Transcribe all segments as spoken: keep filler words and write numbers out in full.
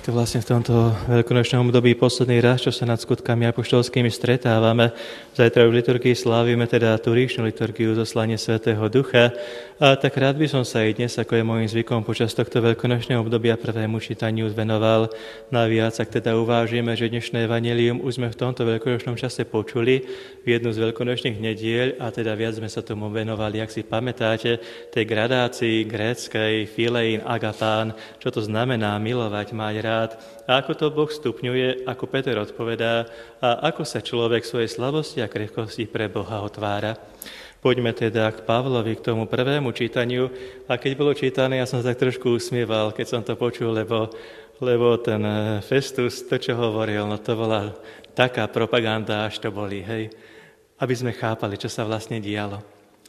to vlastne v tomto veľkonočnom období posledný raz, čo sa nad skutkami apoštolskými stretávame. Zajtra v liturgii slávime teda tú ríšnu liturgiu zoslanie Svätého Ducha. A tak rád by som sa aj dnes, ako je môjim zvykom počas tohto veľkonočného obdobia, prvému čítaniu venoval. Naviac, ak teda uvážime, že dnešné evanjelium už sme v tomto veľkonočnom čase počuli v jednu z veľkonočných nediel a teda viac sme sa tomu venovali, ak si pamätáte, tej gradácii gréckej filein agapán, čo to znamená milovať, mať rád, a ako to Boh stupňuje, ako Peter odpovedá, a ako sa človek svojej slabosti a krehkosti pre Boha otvára. Poďme teda k Pavlovi, k tomu prvému čítaniu. A keď bolo čítané, ja som sa tak trošku usmieval, keď som to počul, lebo, lebo ten Festus, to, čo hovoril, no to bola taká propaganda, až to boli, hej, aby sme chápali, čo sa vlastne dialo.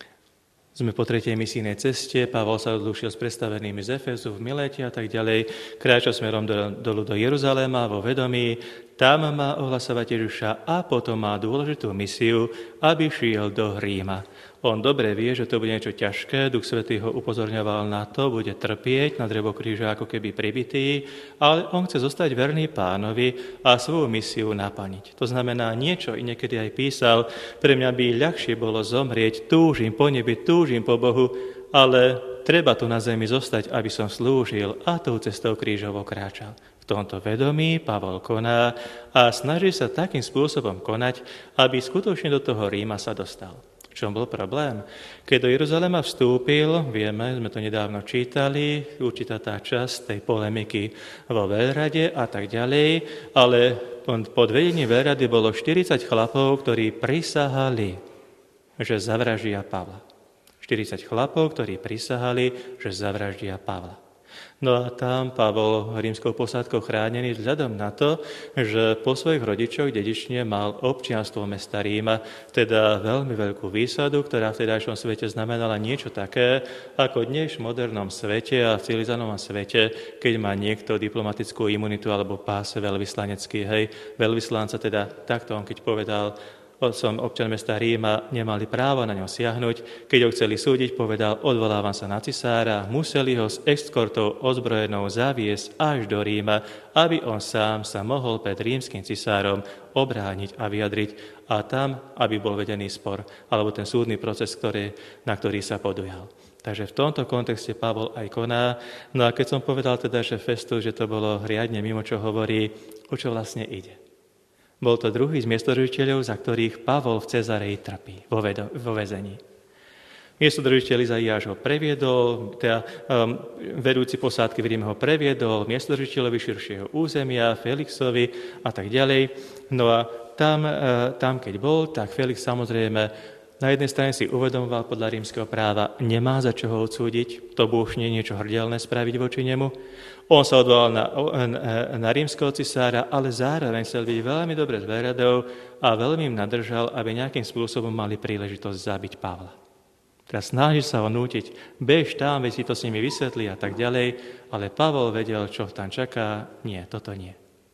Sme po tretej misijnej ceste, Pavol sa odlúčil s predstavenými z Efezu v Miléte a tak ďalej, kráča smerom do, dolu do Jeruzaléma vo vedomí, tam má ohlasovať Ježiša a potom má dôležitú misiu, aby šiel do Ríma. On dobre vie, že to bude niečo ťažké, Duch Svätý ho upozorňoval na to, bude trpieť na drevo kríža ako keby pribitý, ale on chce zostať verný Pánovi a svoju misiu naplniť. To znamená niečo, i niekedy aj písal, pre mňa by ľahšie bolo zomrieť, túžim po nebi, túžim po Bohu, ale treba tu na zemi zostať, aby som slúžil a tou cestou krížovo kráčal. V tomto vedomí Pavol koná a snaží sa takým spôsobom konať, aby skutočne do toho Ríma sa dostal. V čom bol problém? Keď do Jeruzalema vstúpil, vieme, sme to nedávno čítali, určitá tá časť tej polemiky vo veľrade a tak ďalej, ale pod vedením veľrady bolo štyridsať chlapov, ktorí prisahali, že zavraždia Pavla. štyridsať chlapov, ktorí prisahali, že zavraždia Pavla. No a tam Pavol rímskou posádkou chránený vzhľadom na to, že po svojich rodičoch dedične mal občianstvo mesta Ríma, teda veľmi veľkú výsadu, ktorá v tedajšom svete znamenala niečo také, ako dnes v modernom svete a v civilizovanom svete, keď má niekto diplomatickú imunitu alebo pás veľvyslanecký. Hej, veľvyslanca teda takto on keď povedal, som občan mesta Ríma, nemali právo na ňo siahnuť. Keď ho chceli súdiť, povedal, odvolávam sa na cisára, museli ho s eskortou ozbrojenou zaviesť až do Ríma, aby on sám sa mohol pred rímskym cisárom obrániť a vyjadriť a tam, aby bol vedený spor, alebo ten súdny proces, ktorý, na ktorý sa podujal. Takže v tomto kontexte Pavol aj koná. No a keď som povedal teda, že Festus, že to bolo riadne mimo, čo hovorí, o čo vlastne ide. Bol to druhý z miestodržiteľov, za ktorých Pavol v Cezareji trpí, vo, vedo, vo väzení. Miestodržiteľ Izaiáš ho previedol, teda um, vedúci posádky v Ríme ho previedol, miestodržiteľovi širšieho územia, Felixovi a tak ďalej. No a tam, uh, tam keď bol, tak Felix samozrejme na jednej strane si uvedomoval podľa rímskeho práva, nemá za čo ho odsúdiť, to búšne niečo hrdielne spraviť voči nemu. On sa odvolal na, na, na rímskeho cisára, ale zároveň chcel byť veľmi dobre s veľradou a veľmi im nadržal, aby nejakým spôsobom mali príležitosť zabiť Pavla. Teraz snaží sa ho nútiť, bež tam, veď si to s nimi vysvetlí a tak ďalej, ale Pavol vedel, čo tam čaká, nie, toto nie.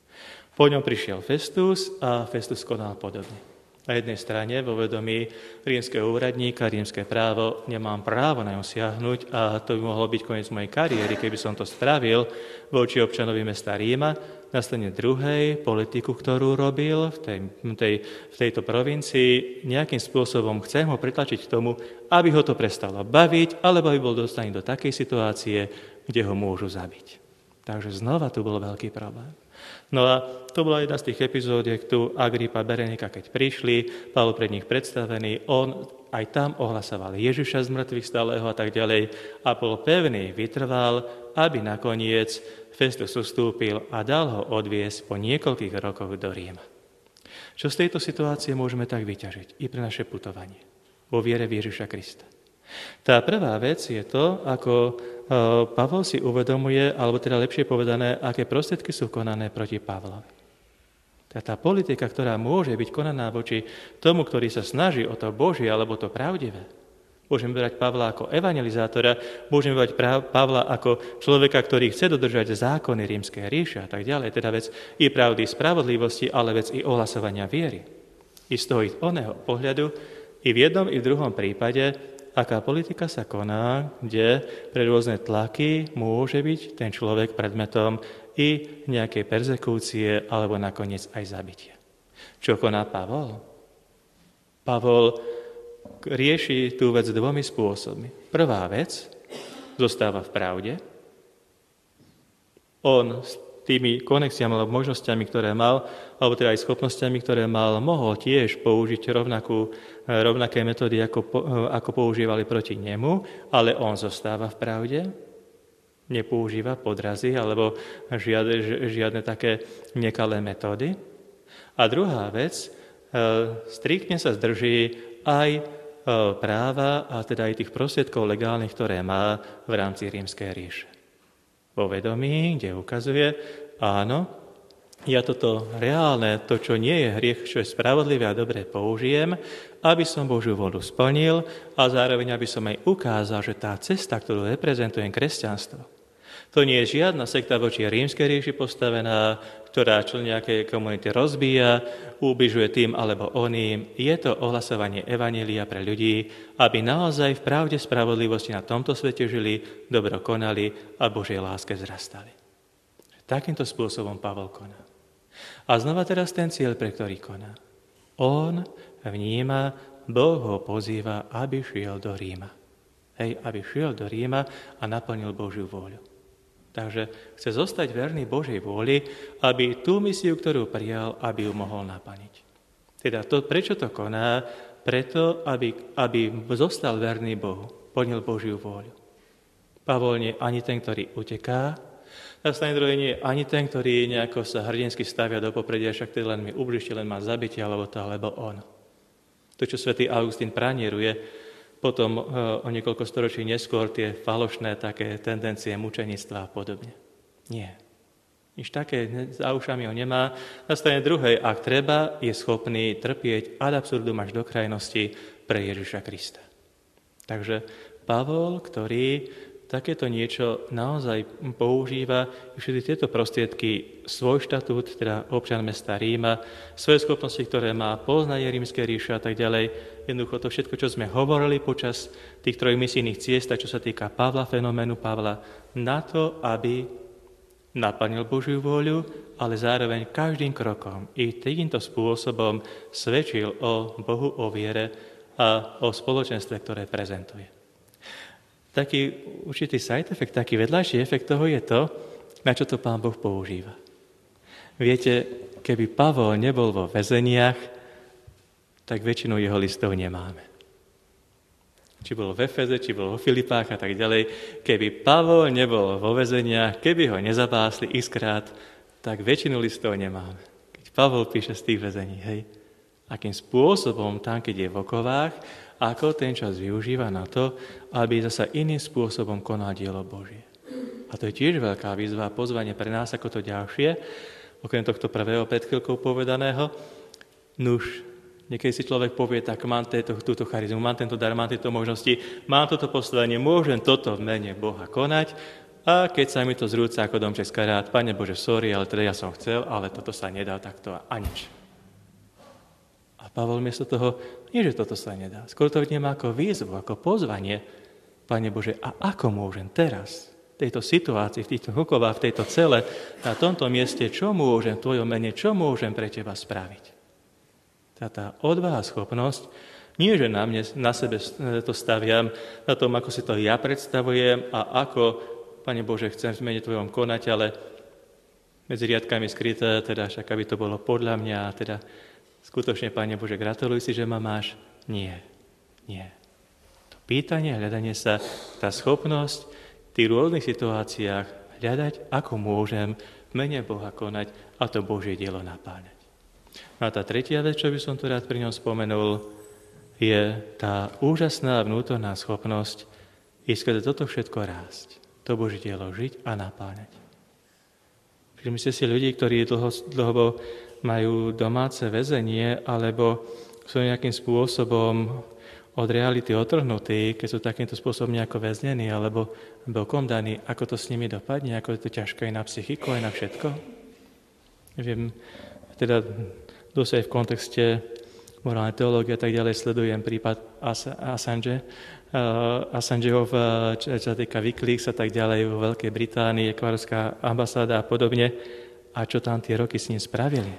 Po ňom prišiel Festus a Festus konal podobne. Na jednej strane vo vedomí rímskeho úradníka, rímske právo, nemám právo na ňom siahnuť a to by mohol byť koniec mojej kariéry, keby som to spravil voči občanovi mesta Ríma. Na strane druhej politiku, ktorú robil v, tej, tej, v tejto provincii, nejakým spôsobom chcem ho pritlačiť k tomu, aby ho to prestalo baviť, alebo aby bol dostaný do takej situácie, kde ho môžu zabiť. Takže znova tu bol veľký problém. No a to bola jedna z tých epizód, jak tu Agripa, Berenika, keď prišli, Pavol pred nich predstavený, on aj tam ohlasoval Ježiša z mŕtvych stáleho a tak ďalej a bol pevný, vytrval, aby nakoniec Festus ustúpil a dal ho odviesť po niekoľkých rokoch do Ríma. Čo z tejto situácie môžeme tak vyťažiť i pre naše putovanie vo viere v Ježiša Krista? Tá prvá vec je to, ako Pavol si uvedomuje, alebo teda lepšie povedané, aké prostriedky sú konané proti Pavlovi. Tá politika, ktorá môže byť konaná voči tomu, ktorý sa snaží o to Božie alebo to pravdivé. Môžeme brať Pavla ako evangelizátora, môžeme brať Pavla ako človeka, ktorý chce dodržať zákony rímskej ríše a tak ďalej. Teda vec i pravdy, spravodlivosti, ale vec i ohlasovania viery. I z toho i oného pohľadu, i v jednom, i v druhom prípade, aká politika sa koná, kde pre rôzne tlaky môže byť ten človek predmetom i nejakej perzekúcie alebo nakoniec aj zabitie. Čo koná Pavol? Pavol rieši tú vec dvomi spôsobmi. Prvá vec, zostáva v pravde. On s tými konexiami alebo možnosťami, ktoré mal, alebo teda aj schopnosťami, ktoré mal, mohol tiež použiť rovnakú, rovnaké metódy, ako, ako používali proti nemu, ale on zostáva v pravde, nepoužíva podrazy alebo žiadne, žiadne také nekalé metódy. A druhá vec, striktne sa zdrží aj práva a teda aj tých prostriedkov legálnych, ktoré má v rámci rímskej ríše. Vo vedomí, kde ukazuje, áno, ja toto reálne, to, čo nie je hriech, čo je spravodlivé a dobre, použijem, aby som Božiu voľu splnil a zároveň, aby som aj ukázal, že tá cesta, ktorú reprezentujem, kresťanstvo, to nie je žiadna sekta voči rímskej ríši postavená, ktorá čo nejaké komunity rozbíja, ubližuje tým alebo oným. Je to ohlasovanie evanjelia pre ľudí, aby naozaj v pravde spravodlivosti na tomto svete žili, dobro konali a Božej láske vzrastali. Takýmto spôsobom Pavol koná. A znova teraz ten cieľ, pre ktorý koná. On vníma, Boh ho pozýva, aby šiel do Ríma. Hej, aby šiel do Ríma a naplnil Božiu vôľu. Takže chce zostať verný Božej vôli, aby tú misiu, ktorú prijal, aby ju mohol naplniť. Teda to, prečo to koná? Preto, aby, aby zostal verný Bohu, plnil Božiu vôľu. Pavol nie ani ten, ktorý uteká, na strane druhej nie ani ten, ktorý nejako sa hrdinsky stavia do popredia, však tedy len mi ubližte, len má zabitie, alebo to, alebo on. To, čo svätý Augustín pranieruje, potom o niekoľko storočí neskôr tie falošné také tendencie mučenictva a podobne. Nie. Nič také za ušami ho nemá. Na strane druhej, ak treba, je schopný trpieť ad absurdum až do krajnosti pre Ježiša Krista. Takže Pavol, ktorý takéto niečo naozaj používa, všetky tieto prostriedky, svoj štatút, teda občan mesta Ríma, svoje schopnosti, ktoré má, poznanie rímskej ríše a tak ďalej, jednoducho to všetko, čo sme hovorili počas tých troj misijných ciest, čo sa týka Pavla, fenoménu Pavla, na to, aby naplnil Božiu vôľu, ale zároveň každým krokom i takýmto spôsobom svedčil o Bohu, o viere a o spoločenstve, ktoré prezentuje. Taký určitý side effect, taký vedľajší efekt toho je to, na čo to Pán Boh používa. Viete, keby Pavol nebol vo väzeniach, tak väčšinu jeho listov nemáme. Či bol v Efeze, či bol vo Filipách a tak ďalej. Keby Pavol nebol vo väzeniach, keby ho nezabásli xkrát, tak väčšinu listov nemáme. Keď Pavol píše z tých väzení, hej, akým spôsobom tam, keď je v okovách, ako ten čas využíva na to, aby zasa iným spôsobom konal dielo Božie. A to je tiež veľká výzva a pozvanie pre nás, ako to ďalšie, okrem tohto prvého pred chvíľkou povedaného. Nuž, niekedy si človek povie, tak mám této, túto charizmu, mám tento dar, mám tieto možnosti, mám toto poslanie, môžem toto v mene Boha konať, a keď sa mi to zrúca ako domček z karát, Pane Bože, sorry, ale teda ja som chcel, ale toto sa nedá takto a nič. A Pavol miesto toho, nie že toto sa nedá, skôr to vníma ako výzvu, ako pozvanie. Pane Bože, a ako môžem teraz, v tejto situácii, v týchto hukovách, v tejto cele, na tomto mieste, čo môžem v Tvojom mene, čo môžem pre Teba spraviť? Tá, tá odvaha, schopnosť, nie že na mne, na sebe to staviam, na tom, ako si to ja predstavujem a ako, Pane Bože, chcem v mene Tvojom konať, ale medzi riadkami skryté, teda však aby to bolo podľa mňa, teda skutočne, Pane Bože, gratuluj si, že ma máš. Nie, nie. To pýtanie, hľadanie sa, tá schopnosť v tých rôznych situáciách hľadať, ako môžem v mene Boha konať a to Božie dielo napáľať. No a tá tretia vec, čo by som tu rád pri ňom spomenul, je tá úžasná vnútorná schopnosť ísť toto všetko rásť. To Božie dielo žiť a napáľať. Všimnite si ľudí, ktorí dlho, dlho majú domáce väzenie alebo sú nejakým spôsobom od reality otrhnutí, keď sú takýmto spôsobom nejako väznení alebo bokom daní, ako to s nimi dopadne, ako je to ťažké aj na psychiku, aj na všetko. Neviem, teda dosť aj v kontexte morálne teológie a tak ďalej, sledujem prípad Assange, Assangeho, čo sa týka Wikileaks a tak ďalej, vo Veľkej Británii, ekvádorská ambasáda a podobne. A čo tam tie roky s ním spravili?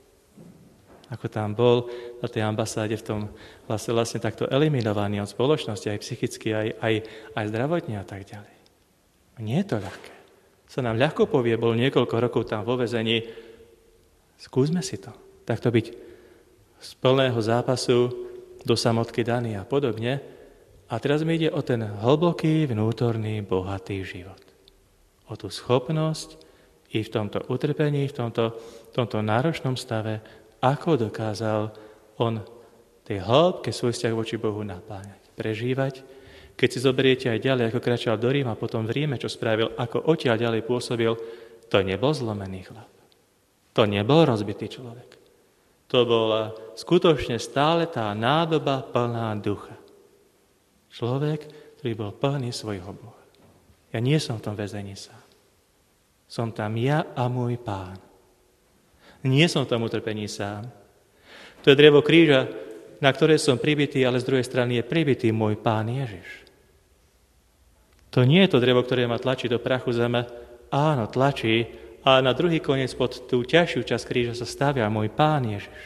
Ako tam bol na tej ambasáde v tom vlastne, vlastne takto eliminovaný od spoločnosti, aj psychicky, aj, aj, aj zdravotne a tak ďalej. Nie je to ľahké. Sa nám ľahko povie, bol niekoľko rokov tam vo väzení. Skúsme si to. Takto byť z plného zápasu do samotky daný a podobne. A teraz mi ide o ten hlboký, vnútorný, bohatý život. O tú schopnosť i v tomto utrpení, v tomto, v tomto náročnom stave, ako dokázal on tej hĺbke svoj vzťah voči Bohu napáňať, prežívať. Keď si zoberiete aj ďalej, ako kráčal do Ríma, potom v Ríme, čo spravil, ako odtiaľ ďalej pôsobil, to nebol zlomený chlap. To nebol rozbitý človek. To bola skutočne stále tá nádoba plná ducha. Človek, ktorý bol plný svojho Boha. Ja nie som v tom väzení sám. Som tam ja a môj Pán. Nie som v tom utrpení sám. To je drevo kríža, na ktoré som pribitý, ale z druhej strany je pribitý môj Pán Ježiš. To nie je to drevo, ktoré ma tlačí do prachu zeme. Áno, tlačí, a na druhý koniec pod tú ťažšiu časť kríža sa stavia môj Pán Ježiš.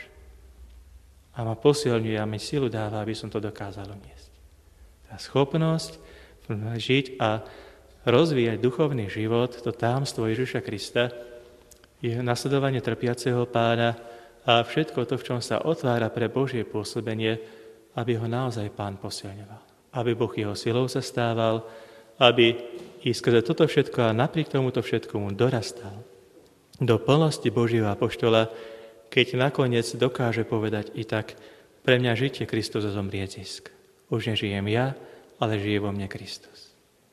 A ma posilňuje a mi silu dáva, aby som to dokázal uniesť. Tá schopnosť žiť a rozvíjať duchovný život, to támstvo Ježiša Krista, je nasledovanie trpiaceho Pána a všetko to, v čom sa otvára pre Božie pôsobenie, aby ho naozaj Pán posilňoval. Aby Boh jeho silou sa stával, aby i skrze toto všetko a napriek tomuto všetkomu dorastal do plnosti Božieho apoštola, keď nakoniec dokáže povedať i tak, pre mňa žitie Kristus a zomrieť zisk. Už nežijem ja, ale žije vo mne Kristus.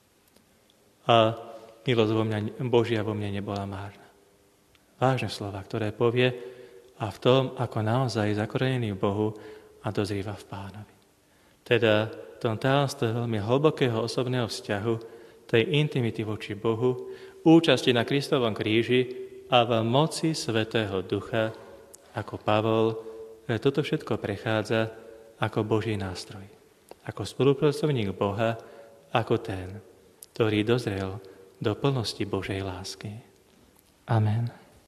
A milosť vo mňa, Božia vo mne nebola márna. Vážne slova, ktoré povie a v tom, ako naozaj je zakorenený v Bohu a dozrieva v Pánovi. Teda v tom tajomstve veľmi hlbokého osobného vzťahu, tej intimity voči Bohu, účasti na Kristovom kríži a v moci Svätého Ducha, ako Pavol, že toto všetko prechádza ako Boží nástroj. Ako spolupracovník Boha, ako ten, ktorý dozrel do plnosti Božej lásky. Amen.